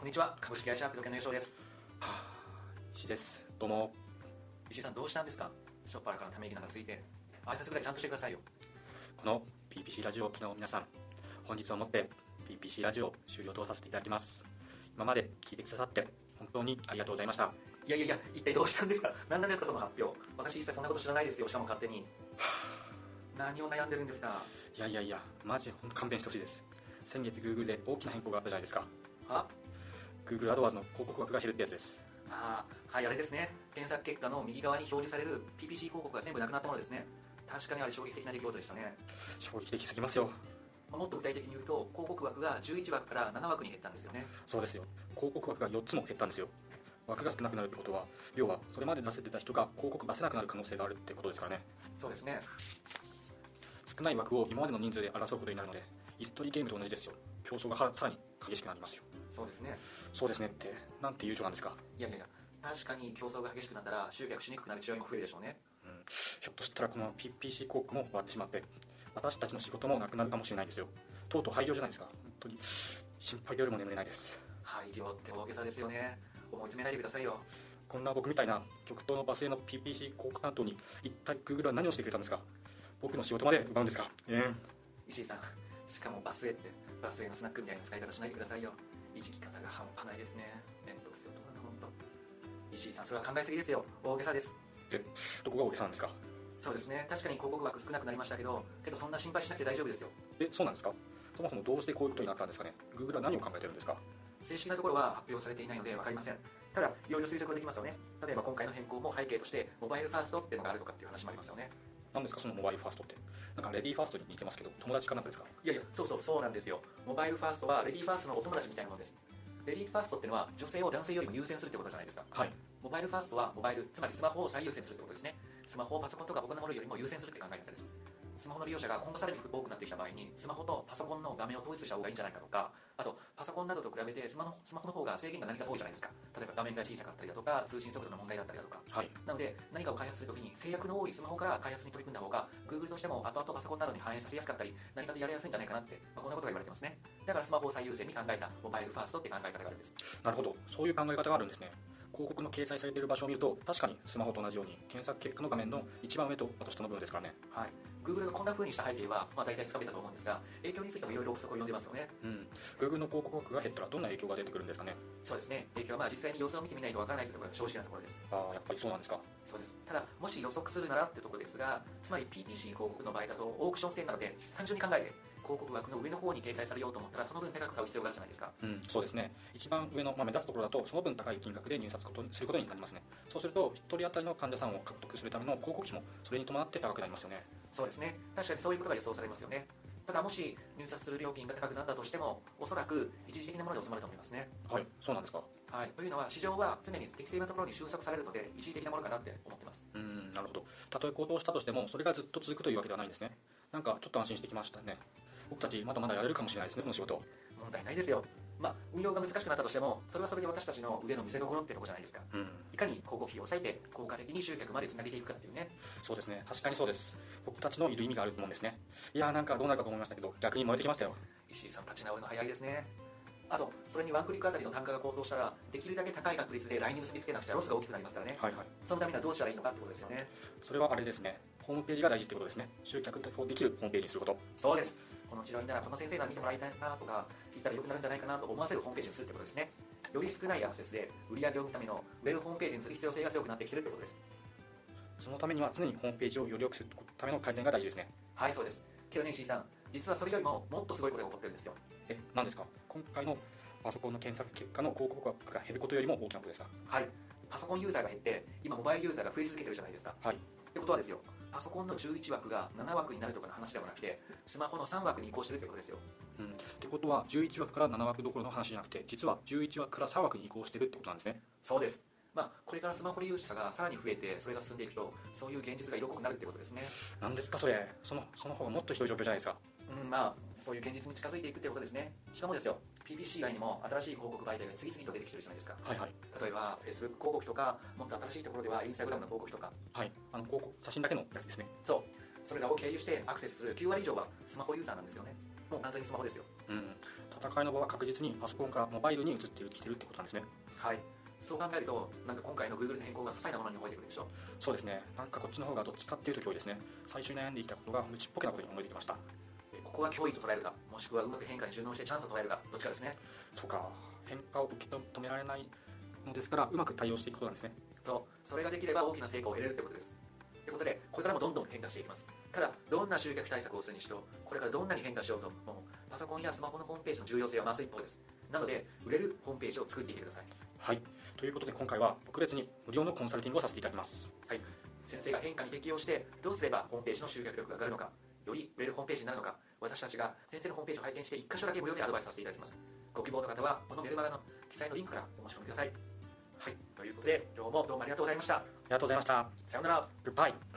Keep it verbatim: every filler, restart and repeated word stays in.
にちは、株式会社プロケの吉尾です。 はあ、石井です。どうも。 石井さん、どうしたんですか？しょっぱなからため息なんかついて、挨拶ぐらいちゃんとしてくださいよ。 この ピーピーシー ラジオを機能皆さん、本日をもって ピーピーシー ラジオを終了とさせていただきます。今まで聞いてくださって本当にありがとうございました。 いやいやいや、一体どうしたんですか？何なんですかその発表。私一切そんなこと知らないですよ。しかも勝手に。何を悩んでるんですか？ いやいやいや、マジ本当勘弁してほしいです。先月 Google で大きな変更があったじゃないですか。 は Google アドワーズの広告枠が減るってやつです。 ああ、はい、あれですね。検索結果の右側に表示される ピーピーシー 広告が全部なくなったものですね。確かにあれ衝撃的な出来事でしたね。 衝撃的すぎますよ。 もっと具体的に言うと、広告枠がじゅういちわくからななわくに減ったんですよね。 そうですよ。広告枠がよっつも減ったんですよ。枠が少なくなるってことは、要はそれまで出せてた人が広告出せなくなる可能性があるってことですからね。 そうですね。 少ない枠を今までの人数で争うことになるので、椅子取りゲームと同じですよ。競争がさらに激しくなりますよ。 そうですね。 そうですねってなんて友情なんですか。 いやいやいや、確かに競争が激しくなったら集客しにくくなる治療も増えるでしょうね。 うん、ひょっとしたらこの ピーピーシー 広告も終わってしまって、私たちの仕事もなくなるかもしれないですよ。とうとう廃業じゃないですか。本当に心配で夜も眠れないです。 廃業って大げさですよね。思い詰めないでくださいよ。 こんな僕みたいな極東の罵声の ピーピーシー 広告担当に一体 Google は何をしてくれたんですか。僕の仕事まで奪うんですか。えー、 石井さん、しかもバスへってバスへのスナックみたいな使い方しないでくださいよ。いじき方が半端ないですね。めんどくせえとかな、ほんと。石井さん、それは考えすぎですよ。大げさです。 え、どこが大げさなんですか。 そうですね、確かに広告枠少なくなりましたけどけどそんな心配しなくて大丈夫ですよ。 え、そうなんですか。そもそもどうしてこういうことになったんですかね。 Google は何を考えてるんですか。 正式なところは発表されていないので分かりません。ただいろいろ推測ができますよね。例えば今回の変更も背景としてモバイルファーストっていうのがあるとかっていう話もありますよね。 何ですかそのモバイルファーストって。なんかレディーファーストに似てますけど、友達かなんかですか。 いやいや、そうそうそうなんですよ。モバイルファーストはレディーファーストのお友達みたいなものです。レディーファーストっていうのは女性を男性よりも優先するってことじゃないですか。 はい。 モバイルファーストはモバイル、つまりスマホを最優先するってことですね。スマホをパソコンとか他のものよりも優先するって考え方です。スマホの利用者が今後さらに多くなってきた場合にスマホとパソコンの画面を統一した方がいいんじゃないかとか、あとパソコンなどと比べてスマホスマホの方が制限が何か多いじゃないですか。例えば画面が小さかったりだとか通信速度の問題だったりだとか、 はい、 なので何かを開発するときに制約の多いスマホから開発に取り組んだ方が Google としても後々パソコンなどに反映させやすかったり何かでやりやすいんじゃないかなって、まあ、こんなことが言われてますね。だからスマホを最優先に考えたモバイルファーストって考え方があるんです。 なるほど、そういう考え方があるんですね。広告の掲載されている場所を見ると確かにスマホと同じように検索結果の画面の一番上とあと下の部分ですからね。 はい、Google がこんな風にした背景は、まあ、大体つかめたと思うんですが、影響についてもいろいろ憶測を読んでますよね。 うん、Google の広告枠が減ったらどんな影響が出てくるんですかね。 そうですね、影響はまあ実際に様子を見てみないとわからないというところが正直なところです。 ああ、やっぱりそうなんですか。 そうです。ただもし予測するならってところですが、つまり ピーピーシー 広告の場合だとオークション制なので単純に考えて広告枠の上の方に掲載されようと思ったらその分高く買う必要があるじゃないですか。 うん、そうですね。一番上の、まあ、目立つところだとその分高い金額で入札ことすることになりますね。そうするとひとり当たりの患者さんを獲得するための広告費もそれに伴って高くなりますよね。 そうですね、確かにそういうことが予想されますよね。ただもし入札する料金が高くなったとしてもおそらく一時的なもので収まると思いますね。 はい、そうなんですか。 はい、というのは市場は常に適正なところに収束されるので一時的なものかなって思ってます。 うん、なるほど。たとえ高騰したとしてもそれがずっと続くというわけではないんですね。なんかちょっと安心してきましたね。僕たちまだまだやれるかもしれないですね、この仕事。 問題ないですよ。まあ運用が難しくなったとしてもそれはそれで私たちの腕の見せ所ってとこじゃないですか。 うん、 いかに広告費を抑えて効果的に集客までつなげていくかっていうね。 そうですね、確かにそうです。僕たちのいる意味があると思うんですね。いやー、なんかどうなるかと思いましたけど逆に燃えてきましたよ。 石井さん立ち直るの早いですね。あとそれにワンクリックあたりの単価が高騰したらできるだけ高い確率で ライン に結びつけなくちゃロスが大きくなりますからね。 はいはい。 そのためにはどうしたらいいのかってことですよね。 それはあれですね、ホームページが大事ってことですね。集客できるホームページにすること。 そうです。この治療院ならこの先生なら見てもらいたいなとか言ったら良くなるんじゃないかなと思わせるホームページにするってことですね。より少ないアクセスで売り上げを見るためのウェブホームページにする必要性が強くなってきているってことです。 そのためには常にホームページをより良くするための改善が大事ですね。 はい、そうです。けどね、石井さん、実はそれよりももっとすごいことが起こってるんですよ。 え、何ですか。今回のパソコンの検索結果の広告枠が減ることよりも大きなことですか。 はい、パソコンユーザーが減って今モバイルユーザーが増え続けてるじゃないですか。 はい。 ってことはですよ、パソコンのじゅういちわくがななわくになるとかの話ではなくてスマホのさんわくに移行してるってことですよ。 うん、ってことはじゅういちわくからななわくどころの話じゃなくて実はじゅういちわくからさんわくに移行してるってことなんですね。 そうです。まあ、これからスマホ利用者がさらに増えてそれが進んでいくとそういう現実が色濃くなるってことですね。 何ですかそれ。そのその方がもっとひどい状況じゃないですか。 うん、まあそういう現実に近づいていくってことですね。しかもですよ、 ピーピーシー 以外にも新しい広告媒体が次々と出てきてるじゃないですか。 はいはい。 例えば Facebook 広告とかもっと新しいところでは Instagram の広告とか。 はい、あの広告写真だけのやつですね。 そう、それらを経由してアクセスするきゅうわり以上はスマホユーザーなんですよね。もう完全にスマホですよ。 うん、 戦いの場は確実にパソコンからモバイルに移ってきてるってことなんですね。 はい、そう考えるとなんか今回の Google の変更が些細なものに覚えてくるでしょ。 そうですね。なんかこっちの方がどっちかっていうと今日ですね、最初に悩んでいたことが無知っぽけなことに思えてきました。 ここは脅威と捉えるか、もしくはうまく変化に順応してチャンスと捉えるか、どっちかですね。 そうか、変化を受け止められないのですからうまく対応していくことなんですね。 そう、それができれば大きな成果を得れるってことです。ということで、これからもどんどん変化していきます。ただ、どんな集客対策をするにしろ、これからどんなに変化しようとも、パソコンやスマホのホームページの重要性は増す一方です。なので、売れるホームページを作っていってください。 はい、ということで今回は特別に無料のコンサルティングをさせていただきます。 はい、先生が変化に適応してどうすればホームページの集客力が上がるのか、より売れるホームページになるのか、私たちが先生のホームページを拝見していっ箇所だけ無料でアドバイスさせていただきます。ご希望の方はこのメルマガの記載のリンクからお申し込みください。はい、ということで今日もどうもありがとうございました。 ありがとうございました。 さようなら。 グッバイ。